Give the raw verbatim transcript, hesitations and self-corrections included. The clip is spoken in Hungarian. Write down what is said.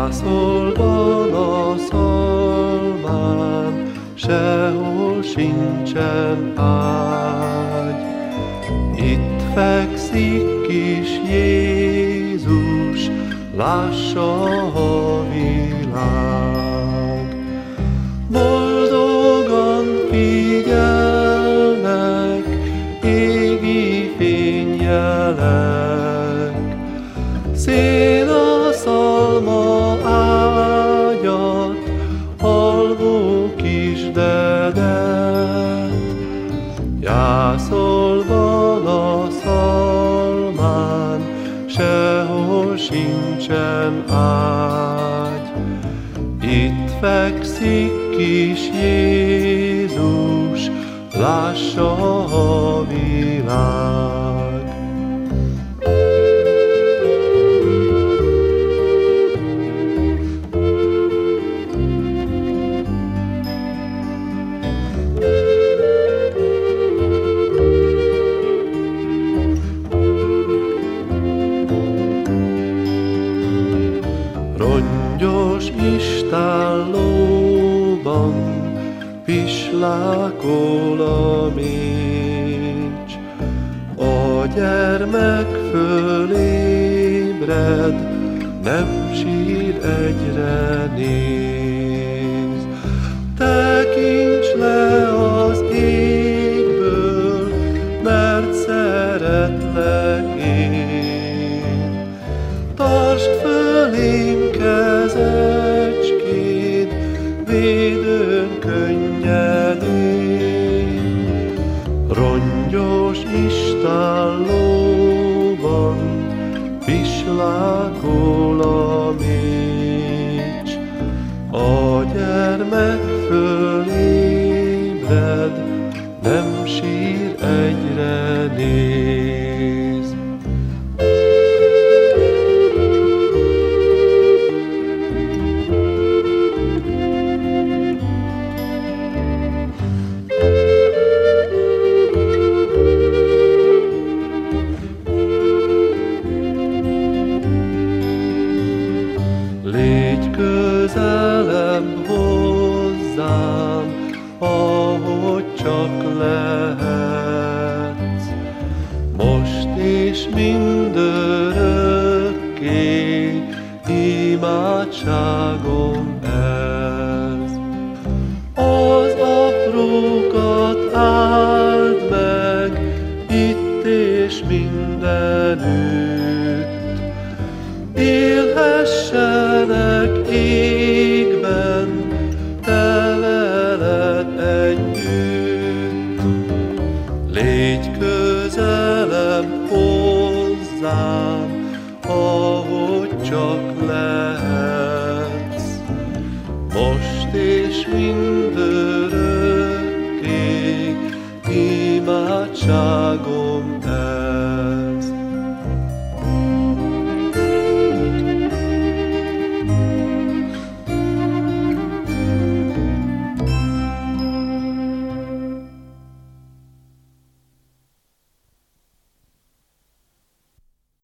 Jászolban a szalmán, sehol sincsen ágy. Itt fekszik kis Jézus, lássa a világ. Boldogan figyelnek égi fényjelek, szén a szalma ágyat, alvó kisdedet. Jászolban a szalmán, sehol sincsen ágy. Itt fekszik kis Jézus, lássa a világ. Rongyos istállóban pislákol a mécs. A gyermek fölébred, nem sír, egyre néz. Tekints le az égből, mert szeretlek én. Tartsd fölém kezecskét, védőn könnyedén. Rongyos istállóban pislákol a mécs. A gyermek fölébred, nem sír, egyre néz. Légy közelebb hozzám, ahogy csak lehetsz, most és mindörökké, imádságom ez. Az aprókat áld meg, itt és mindenütt, élhessenek égben, te veled együtt. Légy közelebb hozzám, ahogy csak lehetsz, most és minden